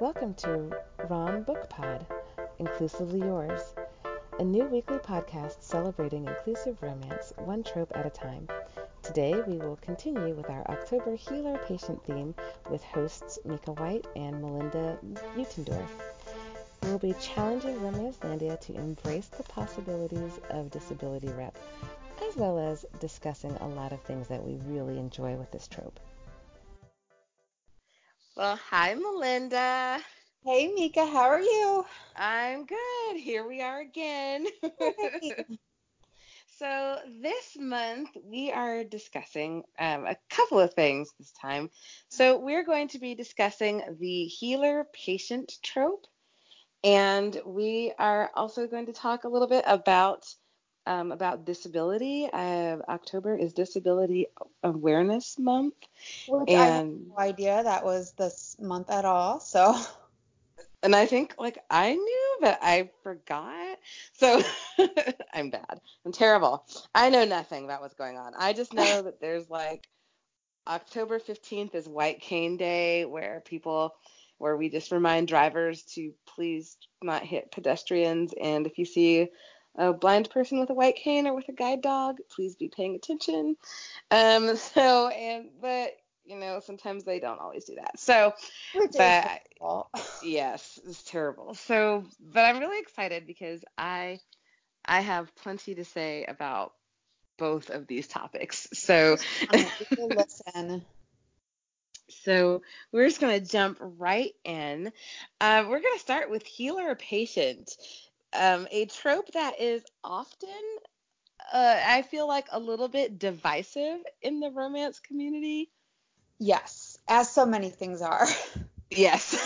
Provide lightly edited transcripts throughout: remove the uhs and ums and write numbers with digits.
Welcome to Rom Book Pod, Inclusively Yours, a new weekly podcast celebrating inclusive romance, one trope at a time. Today we will continue with our October Healer Patient theme with hosts Mika White and Melinda Utendorf. We will be challenging Romancelandia to embrace the possibilities of disability rep, as well as discussing a lot of things that we really enjoy with this trope. Well, hi, Melinda. Hey, Mika, how are you? I'm good. Here we are again. So this month we are discussing a couple of things this time. So we're going to be discussing the healer-patient trope, and we are also going to talk a little bit about disability. October is Disability Awareness Month. Which I had And no idea that was this month at all. So And I think, I knew, but I forgot. So I'm bad. I'm terrible. I know nothing about what's going on. I just know that there's, October 15th is White Cane Day, where we just remind drivers to please not hit pedestrians. And if you see a blind person with a white cane or with a guide dog, please be paying attention. But sometimes they don't always do that. So, which but is terrible. yes, it's terrible. So, but I'm really excited because I have plenty to say about both of these topics. So, We'll listen. so we're just going to jump right in. We're going to start with healer patient, a trope that is often, I feel like, a little bit divisive in the romance community. Yes, as so many things are. Yes.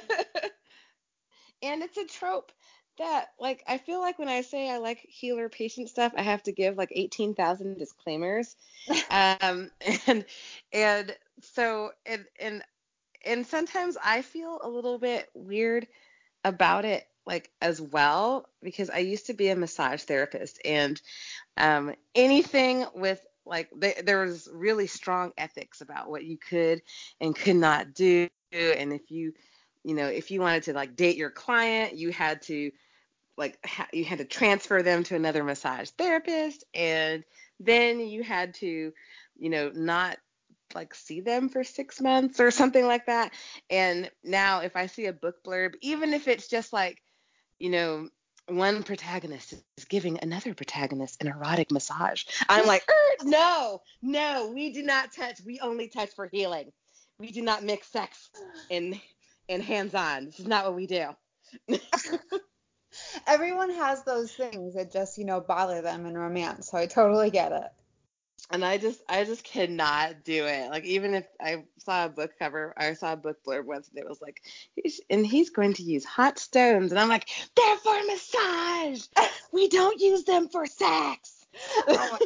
And it's a trope that, I feel like when I say I like healer patient stuff, I have to give 18,000 disclaimers. Um, and and so and sometimes I feel a little bit weird about it, as well, because I used to be a massage therapist, and anything with there was really strong ethics about what you could and could not do, and if you wanted to date your client, you had to you had to transfer them to another massage therapist, and then you had to not see them for 6 months or something like that. And now if I see a book blurb, even if it's just one protagonist is giving another protagonist an erotic massage, I'm like, no, we do not touch. We only touch for healing. We do not mix sex and hands-on. This is not what we do. Everyone has those things that just, bother them in romance. So I totally get it. And I just cannot do it. Even if I saw a book cover, I saw a book blurb once, and it was he's going to use hot stones, and I'm like, they're for massage. We don't use them for sex. Oh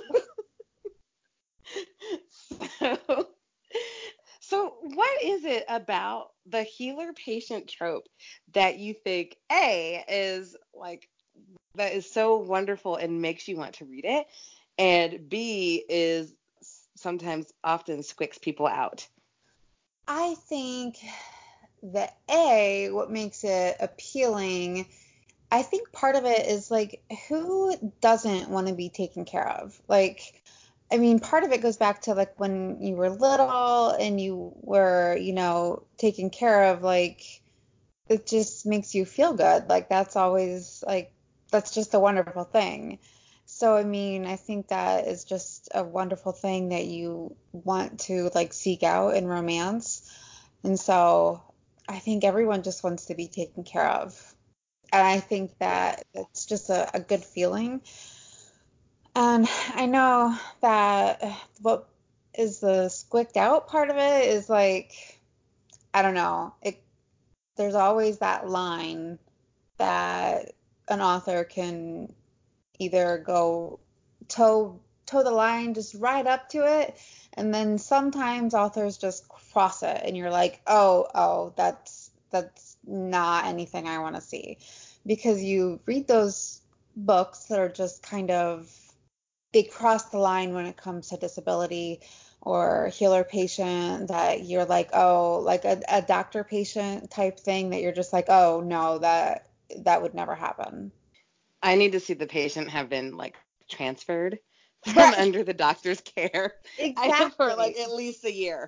my So what is it about the healer patient trope that you think is that is so wonderful and makes you want to read it, and B is sometimes often squicks people out? I think that what makes it appealing, I think part of it is who doesn't want to be taken care of? Part of it goes back to when you were little and you were, taken care of, it just makes you feel good. That's always that's just a wonderful thing. So, I think that is just a wonderful thing that you want to seek out in romance. And so I think everyone just wants to be taken care of. And I think that it's just a good feeling. And I know that what is the squicked out part of it is I don't know. There's always that line that an author can either go toe the line just right up to it, and then sometimes authors just cross it and you're like, oh, that's not anything I want to see, because you read those books that are just kind of, they cross the line when it comes to disability, or healer patient that you're like, oh, like a doctor patient type thing that you're just like, oh no, that would never happen. I need to see the patient have been like transferred from Right. under the doctor's care. For like Exactly. at least a year.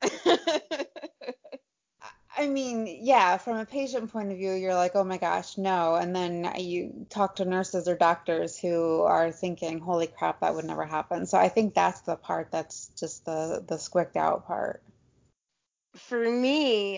I mean, yeah, from a patient point of view, you're like, oh my gosh, no. And then you talk to nurses or doctors who are thinking, holy crap, that would never happen. So I think that's the part that's just the squicked out part. For me,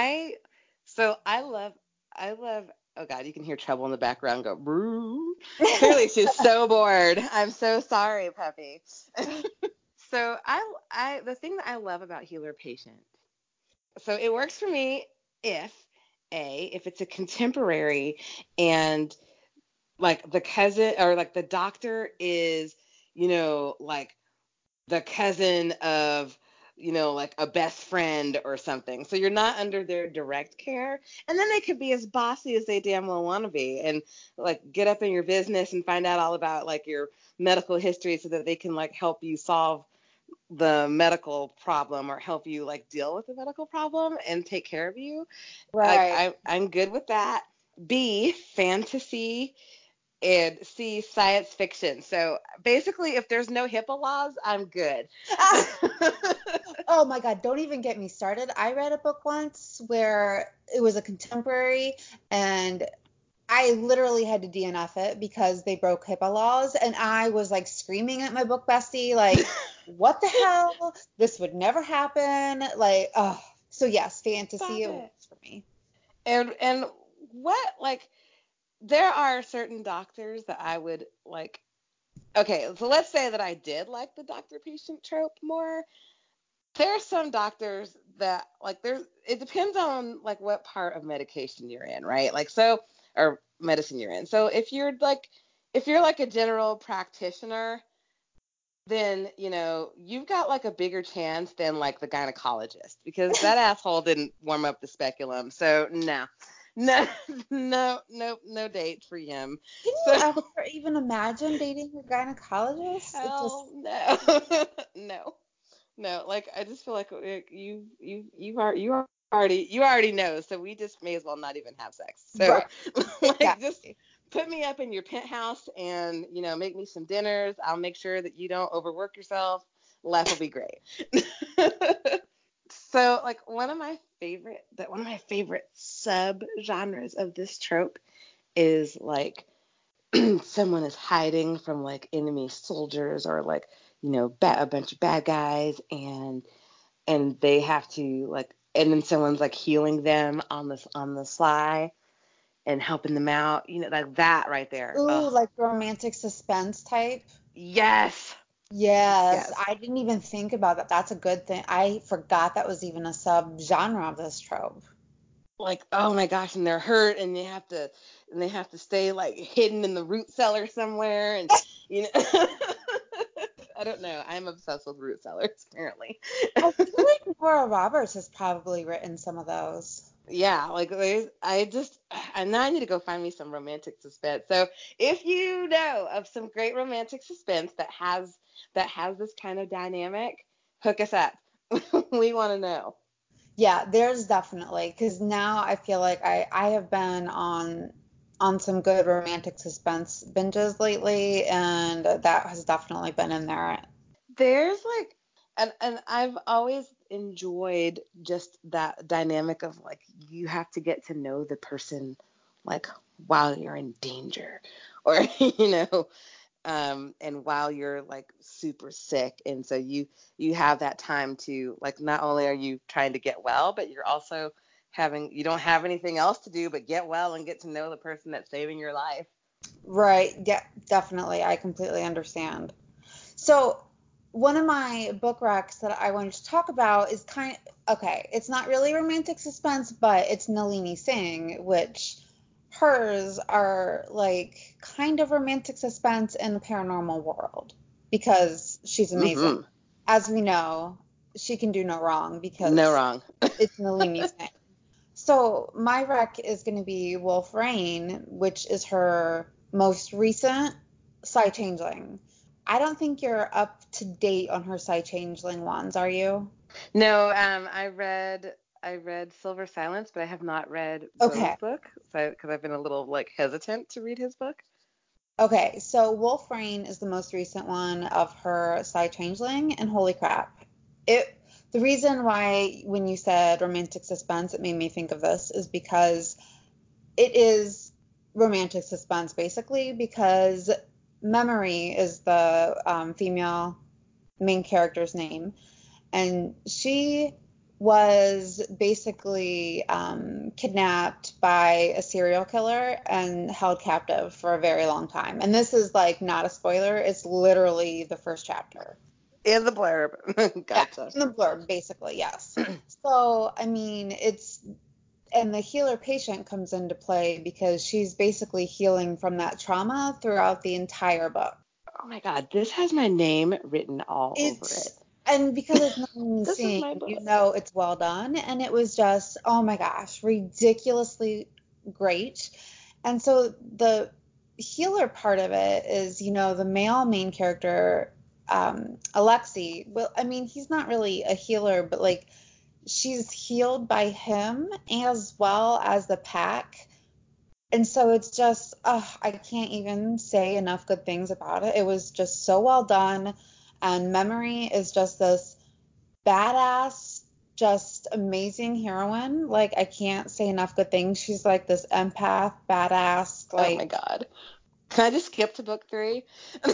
I love oh God, you can hear Trouble in the background go Broo. Clearly she's so bored. I'm so sorry, puppy. So I the thing that I love about healer patient. So it works for me if it's a contemporary and like the cousin or like the doctor is, like the cousin of, like a best friend or something. So you're not under their direct care. And then they could be as bossy as they damn well want to be and like get up in your business and find out all about like your medical history so that they can like help you solve the medical problem or help you like deal with the medical problem and take care of you. Like Right. I'm good with that. B, fantasy, and C, science fiction. So basically, if there's no HIPAA laws, I'm good. Oh my God, don't even get me started. I read a book once where it was a contemporary and I literally had to DNF it because they broke HIPAA laws, and I was like screaming at my book bestie, like, "What the hell? This would never happen!" Like, oh, so yes, fantasy Stop it it. works for me. And what like there are certain doctors that I would like. Okay, so let's say that I did like the doctor patient trope more. There are some doctors that like there's it depends on like what part of medication you're in, right? Like so or medicine you're in. So if you're like a general practitioner, then you've got like a bigger chance than like the gynecologist because that asshole didn't warm up the speculum. So no. No, no date for him. Can you So ever even imagine dating a gynecologist? It just hell no. No. No, like I just feel like you already know, so we just may as well not even have sex. So right, like just exactly. put me up in your penthouse and make me some dinners. I'll make sure that you don't overwork yourself. Life will be great. So like one of my favorite sub genres of this trope is like someone is hiding from like enemy soldiers or like a bunch of bad guys and they have to like and then someone's like healing them on the sly and helping them out like that right there. Ooh, Oh like romantic suspense type. yes, Yes, yes. I didn't even think about that. That's a good thing. I forgot that was even a sub-genre of this trope. Like oh my gosh, and they're hurt and they have to stay like hidden in the root cellar somewhere and you know I don't know, I'm obsessed with root cellars apparently. I feel like Nora Roberts has probably written some of those. Yeah, like and now I need to go find me some romantic suspense. So if you know of some great romantic suspense that has this kind of dynamic, hook us up. We want to know. Yeah, there's definitely because now I feel like I have been on some good romantic suspense binges lately, and that has definitely been in there. There's like and I've always enjoyed just that dynamic of like you have to get to know the person like while you're in danger or and while you're like super sick and so you have that time to like not only are you trying to get well but you're also you don't have anything else to do but get well and get to know the person that's saving your life. Right, yeah, definitely. I completely understand. So, one of my book recs that I wanted to talk about is okay, it's not really romantic suspense, but it's Nalini Singh, which hers are like kind of romantic suspense in the paranormal world because she's amazing. Mm-hmm. As we know, she can do no wrong No because wrong. it's Nalini Singh. So, my rec is going to be Wolf Rain, which is her most recent Psy Changeling. I don't think you're up to date on her Psy-Changeling ones, are you? No, I read Silver Silence, but I have not read Beau's Okay. book, so because I've been a little like hesitant to read his book. Okay, so Wolf Rain is the most recent one of her Psy-Changeling, and holy crap. It the reason why when you said romantic suspense, it made me think of this is because it is romantic suspense basically because Memory is the female main character's name, and she was basically kidnapped by a serial killer and held captive for a very long time. And this is like not a spoiler, it's literally the first chapter. In the blurb. Yeah, Gotcha. in the blurb, basically, yes. So, I mean, and the healer patient comes into play because she's basically healing from that trauma throughout the entire book. Oh my God, this has my name written all over it. It's and because it's not This is seeing, my you book. know it's well done, and it was just oh my gosh, ridiculously great. And so the healer part of it is, the male main character, Alexei. Well, I mean, he's not really a healer, but like she's healed by him as well as the pack. And so it's just, I can't even say enough good things about it. It was just so well done. And Memory is just this badass, just amazing heroine. Like, I can't say enough good things. She's like this empath, badass, Oh my like, God. Can I just skip to book 3?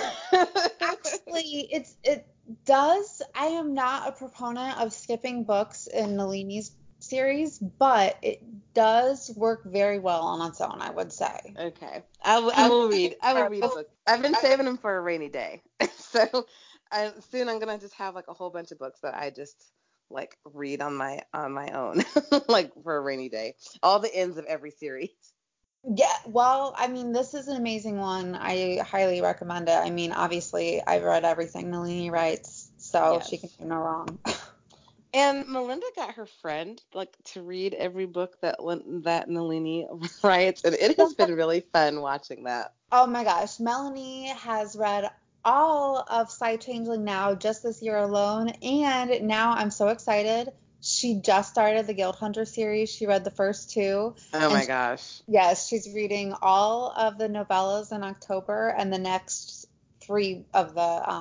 actually, it does. I am not a proponent of skipping books in Nalini's series, but it does work very well on its own, I would say. Okay. I will read a book. I've been saving them for a rainy day. So soon I'm gonna just have like a whole bunch of books that I just like read on my own, like for a rainy day. All the ends of every series. Yeah, well, I mean, this is an amazing one. I highly recommend it. I mean, obviously, I've read everything Nalini writes, so she can Yes. do no wrong. And Melinda got her friend like to read every book that Nalini writes, and it has been really fun watching that. Oh my gosh, Melanie has read all of Psy-Changeling now just this year alone, and now I'm so excited. She just started the Guild Hunter series. She read the first two, Oh and my gosh. yes, she's reading all of the novellas in October and the next three of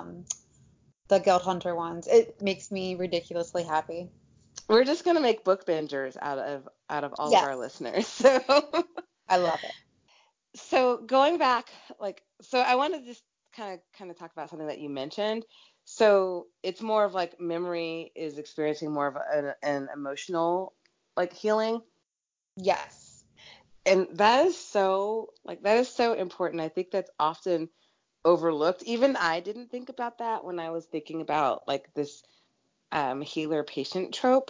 the Guild Hunter ones. It makes me ridiculously happy. We're just gonna make book bingers out of all of Yes, our listeners. So I love it. so going back, so I want to just kind of talk about something that you mentioned. So it's more of like Memory is experiencing more of an emotional like healing, Yes. and that is so important. I think that's often overlooked. Even I didn't think about that when I was thinking about like this healer patient trope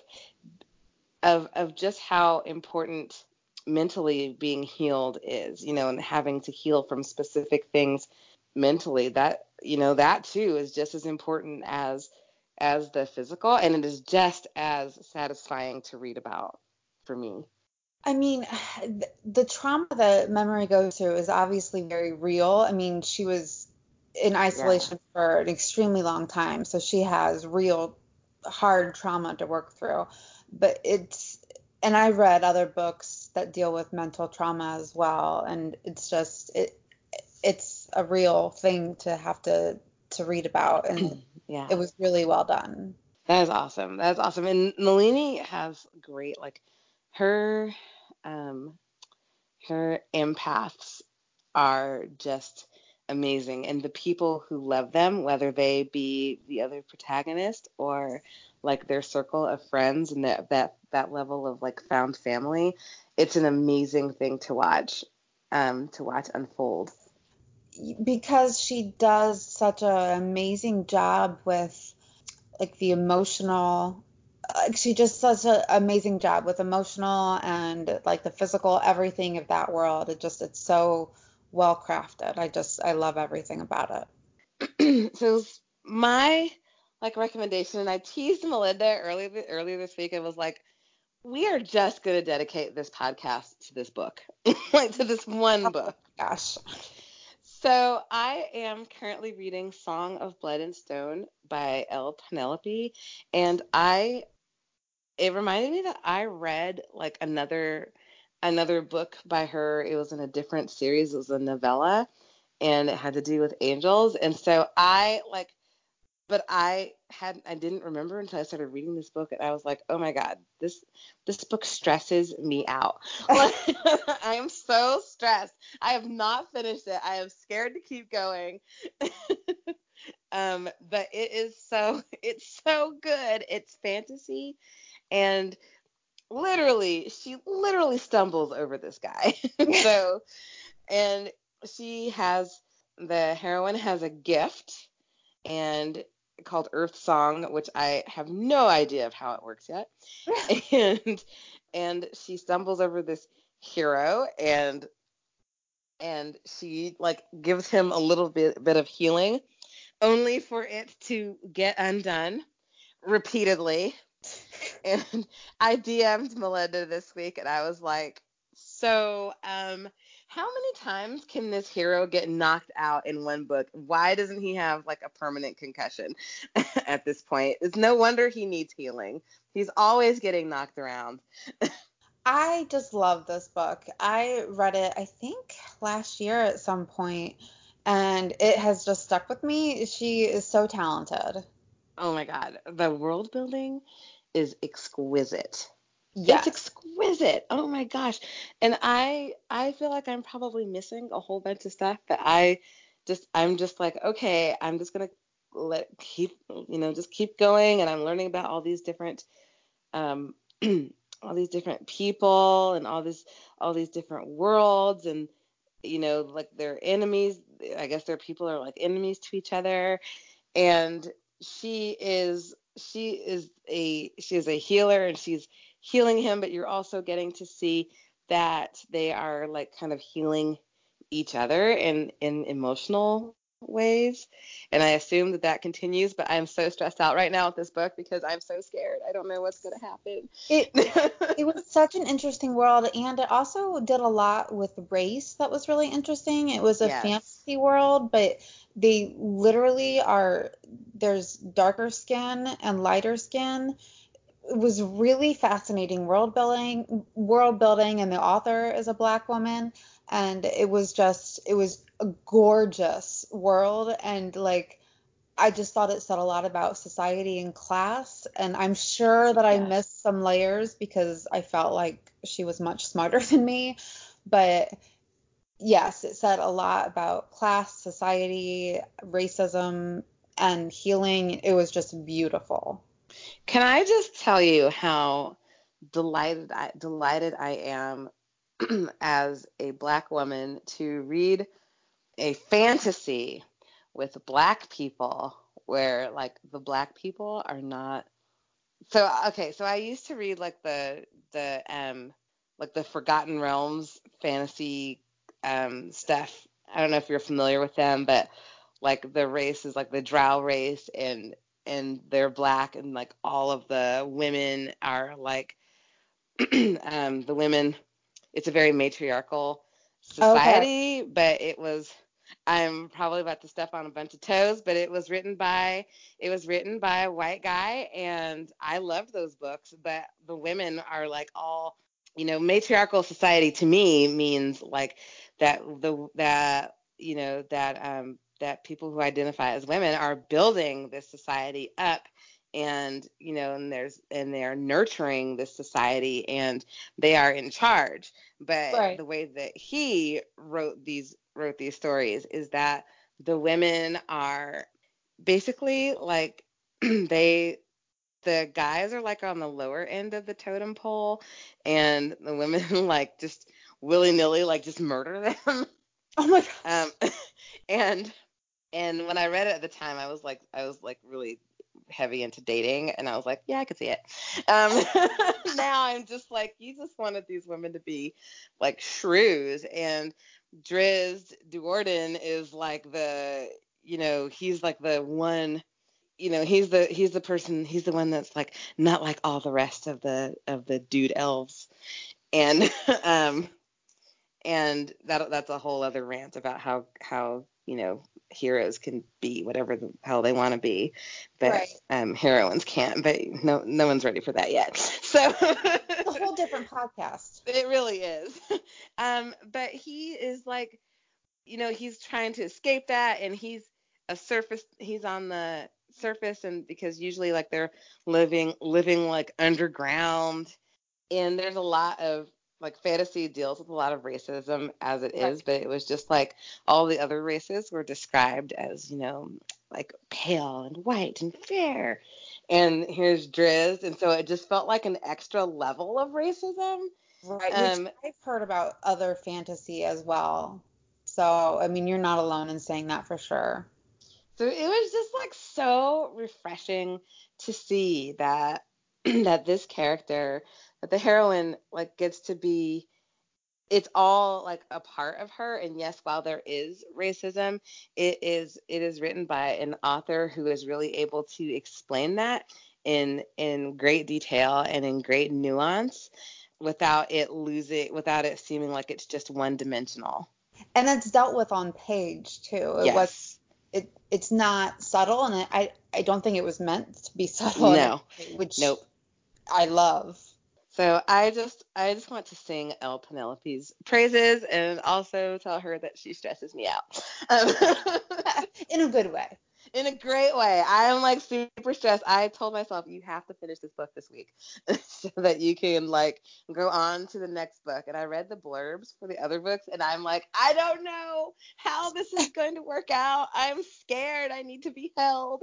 of just how important mentally being healed is, and having to heal from specific things mentally. That too is just as important as the physical, and it is just as satisfying to read about for me. I mean, the trauma that Memory goes through is obviously very real. I mean, she was in Yeah. isolation for an extremely long time, so she has real hard trauma to work through. But and I read other books that deal with mental trauma as well, and it's a real thing to have to read about, and Yeah. it was really well done. That is awesome. That is awesome. And Nalini has great, like, her um her empaths are just amazing, and the people who love them, whether they be the other protagonist or like their circle of friends, and that level of like found family, it's an amazing thing to watch unfold. Because she does such an amazing job with like the emotional she just such an amazing job with emotional and like the physical everything of that world. It's so well crafted. I love everything about So my like recommendation, and I teased Melinda earlier this week and was like, we are just going to dedicate this podcast to this book, like to this one it. Oh book. my gosh. So I am currently reading Song of Blood and Stone by Elle Penelope, and it reminded me that I read like another book by her. It was in a different series. It was a novella, and it had to do with angels. And so but I didn't remember until I started reading this book, and I was like, oh my God, this book stresses me out. Like, I am so stressed. I have not finished it. I am scared to keep going. But it's so good. It's fantasy, and she literally stumbles over this guy. So, and the heroine has a gift, and called Earth Song, which I have no idea of how it works yet. And she stumbles over this hero, and she like gives him a little bit of healing, only for it to get undone repeatedly. And I DM'd Melinda this week, and I was like, so, how many times can this hero get knocked out in one book? Why doesn't he have like a permanent concussion at this point? It's no wonder he needs healing. He's always getting knocked around. I just love this book. I read it, I think, last year at some point, and it has just stuck with me. She is so talented. Oh my God. The world building is exquisite. It's Yes. exquisite. Oh my gosh. And I feel like I'm probably missing a whole bunch of stuff, but I'm just like, okay, I'm just gonna just keep going, and I'm learning about all these different um all these different people and all these different worlds, and like their enemies. I guess their people are like enemies to each other, and she is a healer, and she's healing him, but you're also getting to see that they are like kind of healing each other in emotional ways. And I assume that continues, but I'm so stressed out right now with this book because I'm so scared. I don't know what's going to happen. It it was such an interesting world, and it also did a lot with race that was really interesting. It was a Yes. fantasy world, but they literally there's darker skin and lighter skin. It was really fascinating world building, and the author is a Black woman, and it was a gorgeous world, and like I just thought it said a lot about society and class, and I'm sure that I Yes. missed some layers because I felt like she was much smarter than me. But yes, it said a lot about class, society, racism, and healing. It was just beautiful. Can I just tell you how delighted I am as a Black woman to read a fantasy with Black people where like the Black people are not. So okay, so I used to read like the Forgotten Realms fantasy stuff. I don't know if you're familiar with them, but like the race is like the Drow race, and they're Black, and like all of the women are like the women. It's a very matriarchal Okay. society, but I'm probably about to step on a bunch of toes, but it was written by a white guy, and I loved those books. But the women are like all, matriarchal society to me means like that people who identify as women are building this society up, and they are nurturing this society, and they are in charge. But Right. the way that he wrote these stories is that the women are basically like the guys are like on the lower end of the totem pole, and the women like just willy-nilly like just murder them. Oh my um gosh. and and when I read it at the time, I was like really heavy into dating, and I was like, yeah, I could see it. Um, Now I'm just like, you just wanted these women to be like shrews, and Drizzt Do'Urden is like he's like the one, he's the person, he's the one that's like not like all the rest of the dude elves, and um And that's a whole other rant about how heroes can be whatever the hell they want to be, but heroines can't. But no one's ready for that yet. So It's a whole different podcast. It really is. But he is like, he's trying to escape that, and he's on the surface, and because usually like they're living like underground, and there's a lot of like fantasy deals with a lot of racism as it is, but it was just like all the other races were described as, like pale and white and fair. And here's Driz, and so it just felt like an extra level of racism. Right, which I've heard about other fantasy as well. So, I mean, you're not alone in saying that for sure. So it was just like so refreshing to see that that this character, that the heroine like gets to be, it's all like a part of her. And yes, while there is racism, it is written by an author who is really able to explain that in great detail and in great nuance without it seeming like it's just one dimensional. And it's dealt with on page too. Yes. It's not subtle, and I don't think it was meant to be subtle. No. Which nope. I love. So I just want to sing Elle Penelope's praises and also tell her that she stresses me out. In a good way. In a great way. I'm like super stressed. I told myself you have to finish this book this week so that you can like go on to the next book. And I read the blurbs for the other books, and I'm like, I don't know how this is going to work out. I'm scared. I need to be held.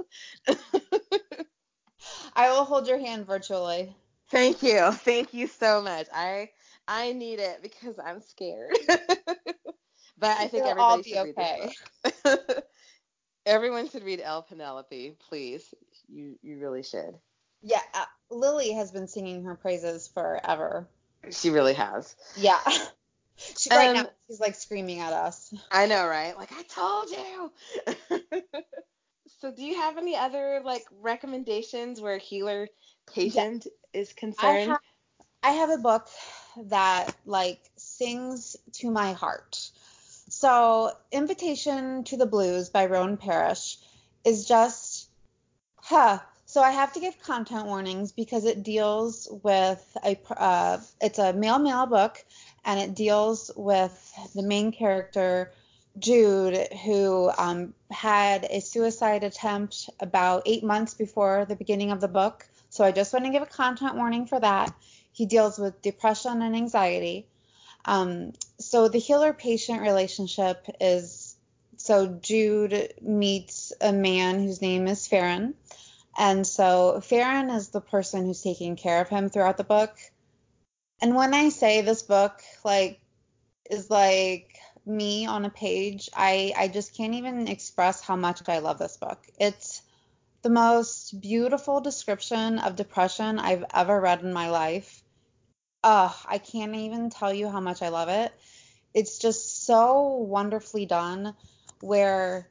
I will hold your hand virtually. Thank you. Thank you so much. I need it because I'm scared. But I think everybody should read this book. Everyone should read Elle Penelope, please. You really should. Yeah, Lily has been singing her praises forever. She really has. Yeah. Right now, she's like screaming at us. I know, right? Like, I told you. So do you have any other like recommendations where healer patient is concerned? I have a book that like sings to my heart. So, Invitation to the Blues by Rowan Parrish is just, So I have to give content warnings because it deals with it's a male book, and it deals with the main character, Jude, who had a suicide attempt about 8 months before the beginning of the book. So I just want to give a content warning for that. He deals with depression and anxiety. So the healer-patient relationship is, so Jude meets a man whose name is Farron. And so Farron is the person who's taking care of him throughout the book. And when I say this book, like, is like me on a page, I just can't even express how much I love this book. It's the most beautiful description of depression I've ever read in my life. I can't even tell you how much I love it. It's just so wonderfully done, where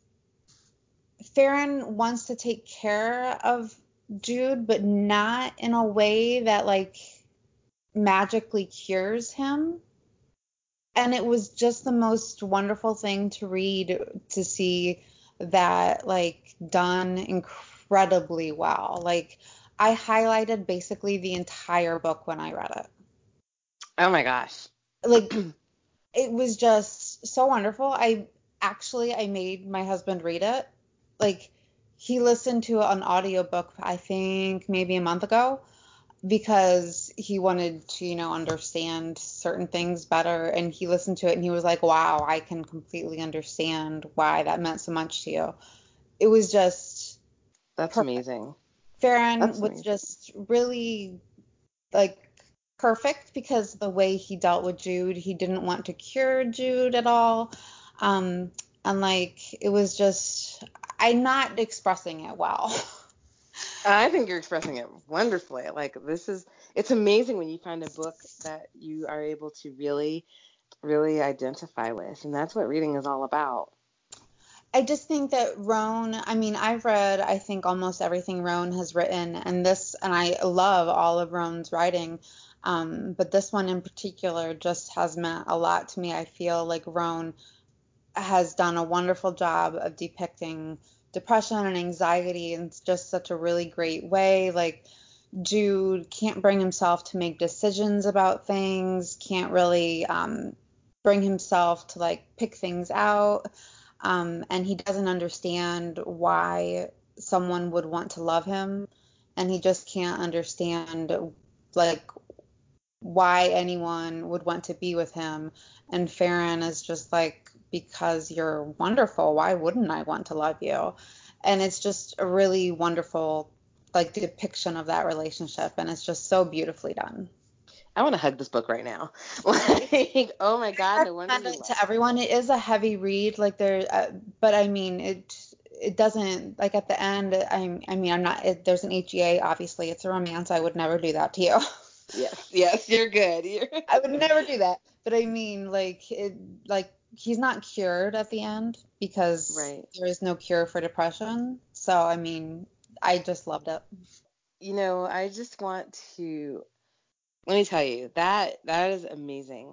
Farron wants to take care of Jude, but not in a way that like magically cures him. And it was just the most wonderful thing to read, to see that like done incredibly well. Like, I highlighted basically the entire book when I read it. Oh my gosh. Like, it was just so wonderful. I made my husband read it. Like, he listened to an audiobook, I think maybe a month ago, because he wanted to, understand certain things better. And he listened to it and he was like, wow, I can completely understand why that meant so much to you. It was just That's perfect. amazing. Farron was just really like perfect because the way he dealt with Jude, he didn't want to cure Jude at all. And like, it was just, I'm not expressing it well. I think you're expressing it wonderfully. Like, it's amazing when you find a book that you are able to really, really identify with. And that's what reading is all about. I just think that Rowan, I mean, I've read, I think, almost everything Rowan has written, and I love all of Rowan's writing. But this one in particular just has meant a lot to me. I feel like Roan has done a wonderful job of depicting depression and anxiety in just such a really great way. Like, Jude can't bring himself to make decisions about things, can't really bring himself to like pick things out, and he doesn't understand why someone would want to love him, and he just can't understand like why anyone would want to be with him. And Farron is just like, because you're wonderful, why wouldn't I want to love you? And it's just a really wonderful like depiction of that relationship, and it's just so beautifully done. I want to hug this book right now. Like, oh my God, no wonder I you recommend love it to everyone. It is a heavy read, like but I mean, it doesn't like at the end. I mean, I'm not. There's an HEA, obviously. It's a romance. I would never do that to you. Yes, you're good. I would never do that. But I mean, like he's not cured at the end because Right. there is no cure for depression. So I mean, I just loved it. I just want to let me tell you that is amazing.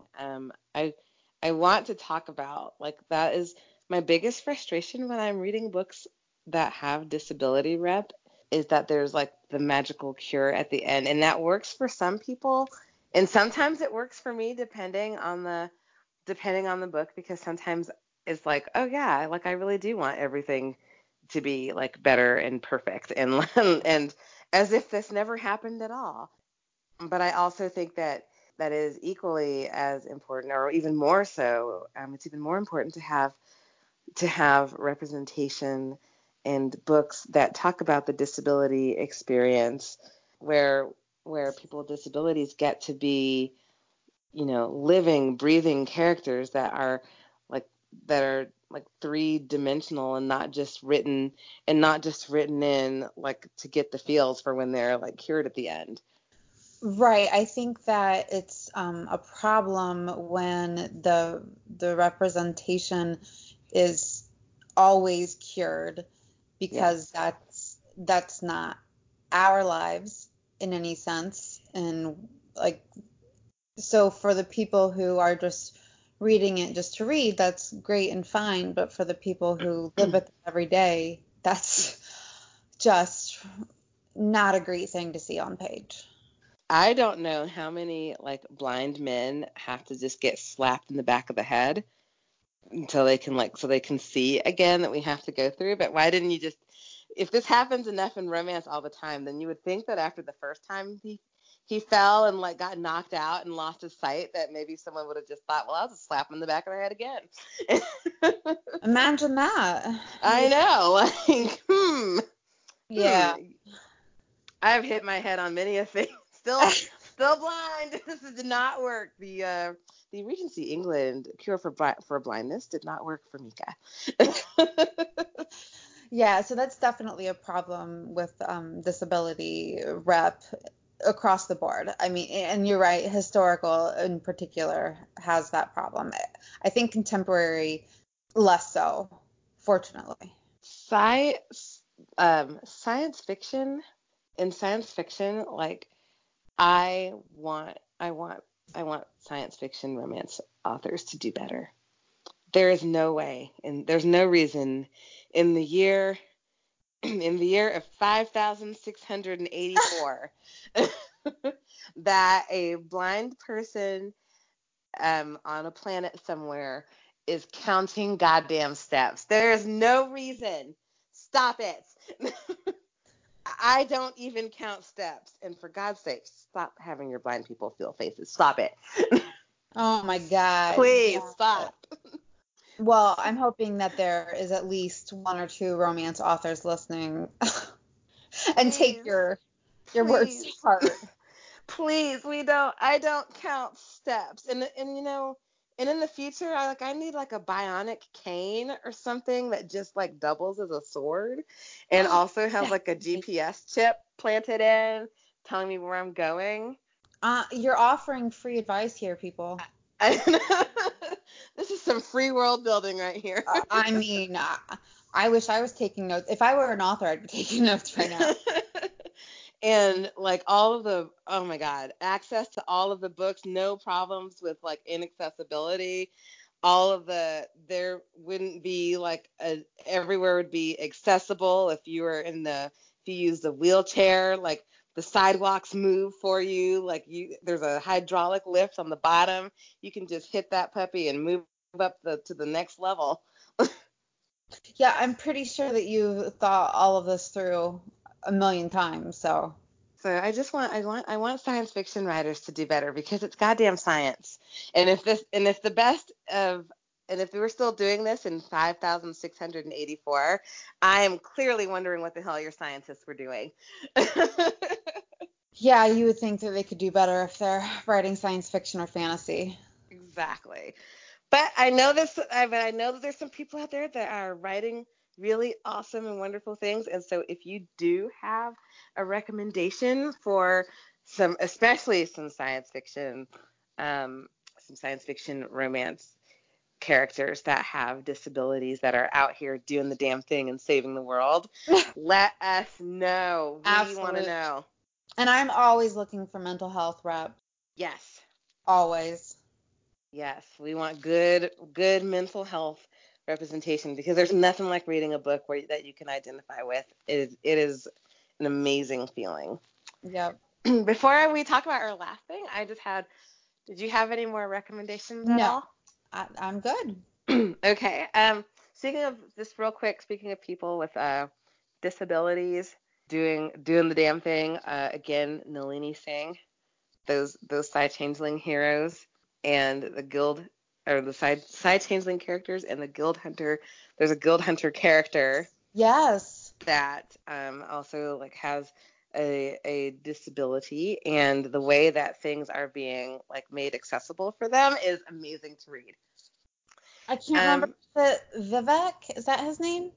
I want to talk about like that is my biggest frustration when I'm reading books that have disability rep is that there's like the magical cure at the end, and that works for some people, and sometimes it works for me depending on the book, because sometimes it's like, oh yeah, like I really do want everything to be like better and perfect and and as if this never happened at all. But I also think that is equally as important, or even more so. It's even more important to have representation and books that talk about the disability experience, where people with disabilities get to be, living, breathing characters that are like three-dimensional and not just written in like to get the feels for when they're like cured at the end. Right. I think that it's a problem when the representation is always cured, because that's not our lives in any sense. And like, so for the people who are just reading it just to read, that's great and fine. But for the people who live with it every day, that's just not a great thing to see on page. I don't know how many like blind men have to just get slapped in the back of the head until they can so they can see again, that we have to go through. But why didn't you just, if this happens enough in romance all the time, then you would think that after the first time he fell and like got knocked out and lost his sight, that maybe someone would have just thought, well, I'll just slap him in the back of the head again. Imagine that. I know. Like, Yeah. I've hit my head on many a thing. Still blind. This did not work. The Regency England cure for blindness did not work for Mika. Yeah, so that's definitely a problem with disability rep across the board. I mean, and you're right, historical in particular has that problem. I think contemporary less so, fortunately. Science fiction. In science fiction, like I want science fiction romance authors to do better. There is no way, and there's no reason in the year of 5,684 that a blind person on a planet somewhere is counting goddamn steps. There is no reason. Stop it. I don't even count steps. And for God's sake, stop having your blind people feel faces. Stop it. Oh my God. Please Yeah. stop. Well, I'm hoping that there is at least one or two romance authors listening and take your words to heart. Please, I don't count steps. And and in the future, I need like a bionic cane or something that just like doubles as a sword and also has like a GPS chip planted in telling me where I'm going. You're offering free advice here, people. This is some free world building right here. I mean, I wish I was taking notes. If I were an author, I'd be taking notes right now. And like all of the, oh my God, access to all of the books, no problems with like inaccessibility. All of there wouldn't be like everywhere would be accessible if if you use the wheelchair, like the sidewalks move for you, like there's a hydraulic lift on the bottom. You can just hit that puppy and move up to the next level. Yeah, I'm pretty sure that you thought all of this through a million times. So I want science fiction writers to do better because it's goddamn science. And if we were still doing this in 5,684, I am clearly wondering what the hell your scientists were doing. yeah, you would think that they could do better if they're writing science fiction or fantasy. Exactly. But I know that there's some people out there that are writing really awesome and wonderful things. And so if you do have a recommendation for especially some science fiction romance characters that have disabilities that are out here doing the damn thing and saving the world, let us know. We want to know. And I'm always looking for mental health rep. Yes. Always. Yes, we want good mental health representation because there's nothing like reading a book that you can identify with. It is an amazing feeling. Yep. Before we talk about our last thing, did you have any more recommendations at all? I'm good. Okay. Speaking of people with disabilities doing the damn thing, again, Nalini Singh, those Psy Changeling heroes and the guild, or the side changeling characters and the guild hunter. There's a guild hunter character. Yes. That also like has a disability, and the way that things are being like made accessible for them is amazing to read. I can't remember Vivek. Is that his name?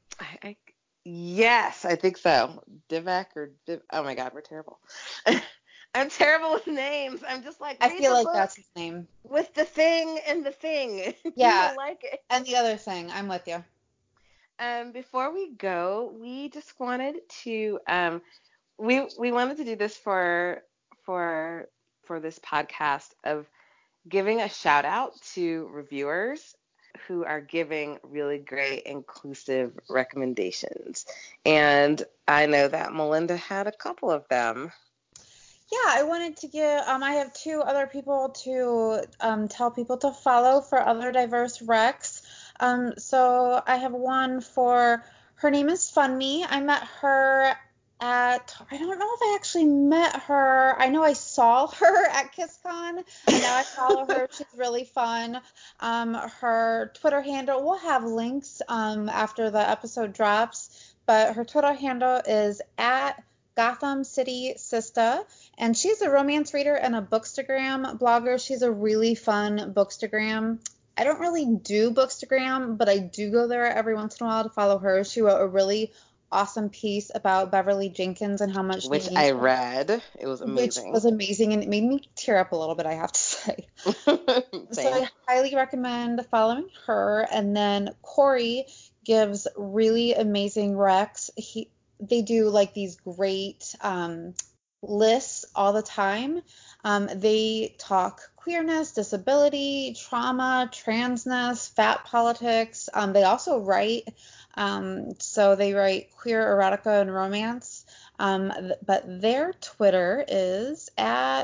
Yes, I think so. Oh my God, we're terrible. I'm terrible with names. I'm just like, I feel like that's his name. With the thing and the thing. Yeah. You like it. And the other thing. I'm with you. Before we go, we just wanted to we wanted to do this for this podcast of giving a shout out to reviewers who are giving really great inclusive recommendations. And I know that Melinda had a couple of them. Yeah, I wanted to give, I have two other people to tell people to follow for other diverse recs. So I have one her name is Funme. I met her I don't know if I actually met her. I know I saw her at KissCon, and now I follow her. She's really fun. Her Twitter handle, we'll have links after the episode drops, but her Twitter handle is at Gotham City Sista, and she's a romance reader and a Bookstagram blogger. She's a really fun Bookstagram. I don't really do Bookstagram, but I do go there every once in a while to follow her. She wrote a really awesome piece about Beverly Jenkins and how much which I read. It was amazing. Which was amazing, and it made me tear up a little bit, I have to say. So I highly recommend following her. And then Corey gives really amazing recs. They do like these great lists all the time. They talk queerness, disability, trauma, transness, fat politics. They also write, so they write queer erotica and romance. But their Twitter is at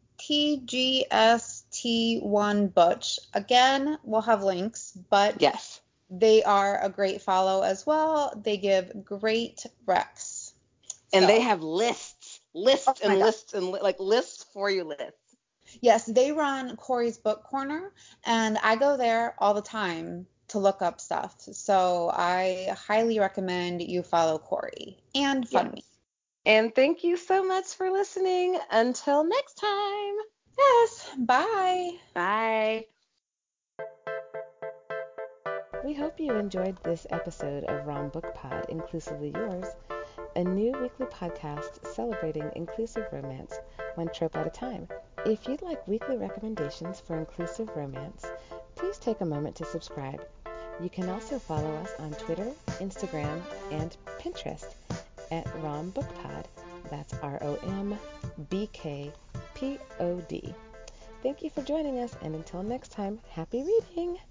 TGST1Butch. Again, we'll have links, but yes, they are a great follow as well. They give great recs. And they have lists for you lists. Yes, they run Corey's Book Corner, and I go there all the time to look up stuff. So I highly recommend you follow Corey and Funme. Yes. And thank you so much for listening. Until next time. Yes, bye. Bye. We hope you enjoyed this episode of ROM Book Pod, Inclusively Yours, a new weekly podcast celebrating inclusive romance, one trope at a time. If you'd like weekly recommendations for inclusive romance, please take a moment to subscribe. You can also follow us on Twitter, Instagram, and Pinterest at ROM Book Pod. That's ROMBKPOD. Thank you for joining us, and until next time, happy reading!